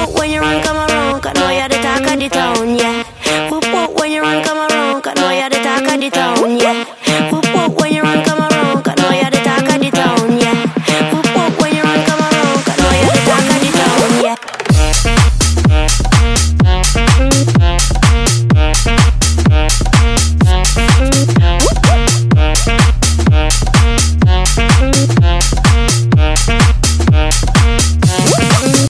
whoop when you run come around, 'cause know you're the talk of the town, yeah. Whoop whoop when you run come around, 'cause know you're the talk of the town, yeah.